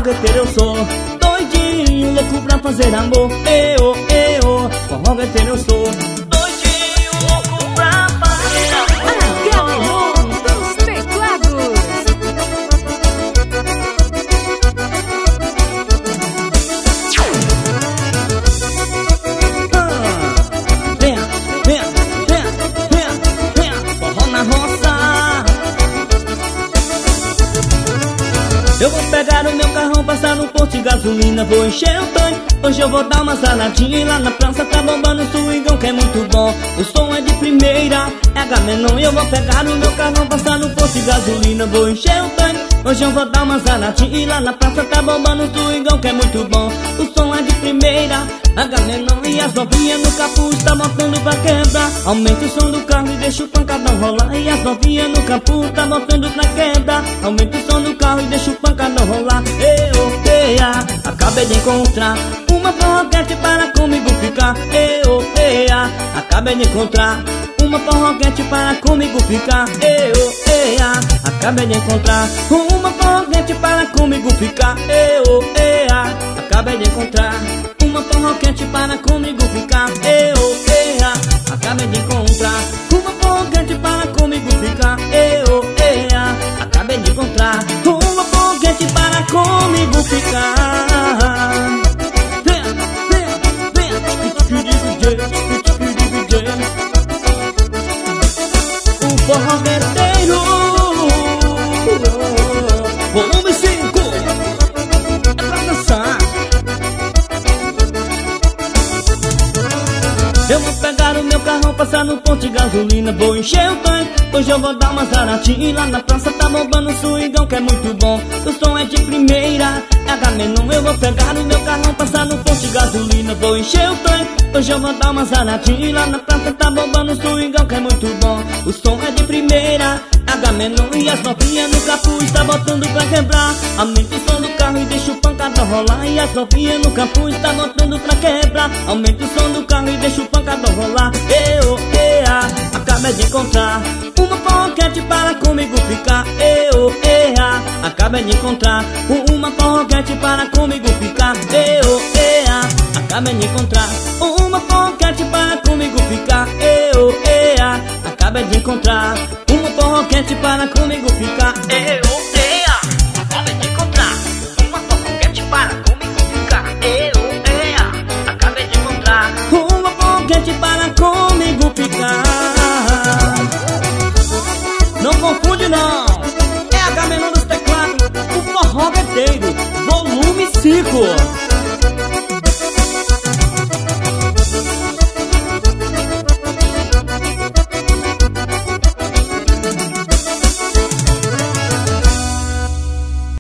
fogueteiro eu sou, doidinho, louco pra fazer amor. Fogueteiro eu sou, doidinho, louco pra fazer amor. Gamelon dos teclados. Venha, forró na roça. Eu vou pegar o meu carrão, passar no posto de gasolina, vou encher o tanque. Hoje eu vou dar uma saladinha e lá na praça tá bombando o swingão que é muito bom. O som é de primeira, é Agamenon. Eu vou pegar o meu carrão, passar no posto de gasolina, vou encher o tanque. Hoje eu vou dar uma saladinha e lá na praça tá bombando o swingão que é muito bom. O som é de primeira, Agamenon. E as novinhas no capuz tá botando pra quebrar. Aumenta o som do carro e deixa o pancadão rolar. E as novinhas no capuz tá botando pra quebrar. Aumenta o som do carro e deixa o pancadão rolar. Acabei de encontrar uma forroquete para comigo ficar. Acabei de encontrar uma forroquete para comigo ficar. Acabei de encontrar uma forroquete para comigo ficar. Acabei de encontrar uma forroquete para comigo ficar. Acabei de encontrar uma forroquete para comigo ficar. Acabei de encontrar uma forroquete para comigo ficar. O forroqueteiro, volume 5, é pra dançar. Eu vou pegar o meu carrão, passar no posto de gasolina, vou encher o tanque. Hoje eu vou dar uma zaratinha e lá na praça tá bombando o swingão que é muito bom. O som é de primeira, é Agamenon. Eu vou pegar o meu carrão, passar no posto de gasolina, vou encher o tanque. Hoje eu vou dar uma zaratinha e lá na praça tá bombando o swingão que é muito bom. O som é de primeira, Agamenon. E as novinhas no capuz tá botando pra quebrar. Aumenta o som do carro e deixa o pancadão rolar. E as novinhas no capuz tá botando pra quebrar. Aumenta o som do carro e deixa o pancadão rolar. Acabei de encontrar uma forroquete para comigo ficar. Acabei de encontrar uma forroquete para comigo ficar. Acabei de encontrar uma forroquete para comigo ficar. Acabei de encontrar uma forroquete para comigo ficar. Acabei de encontrar uma forroquete para comigo ficar. Acabei de encontrar uma forroquete para comigo ficar. Não confunde não, é Agamenon dos teclados, o forroqueteiro, volume 5.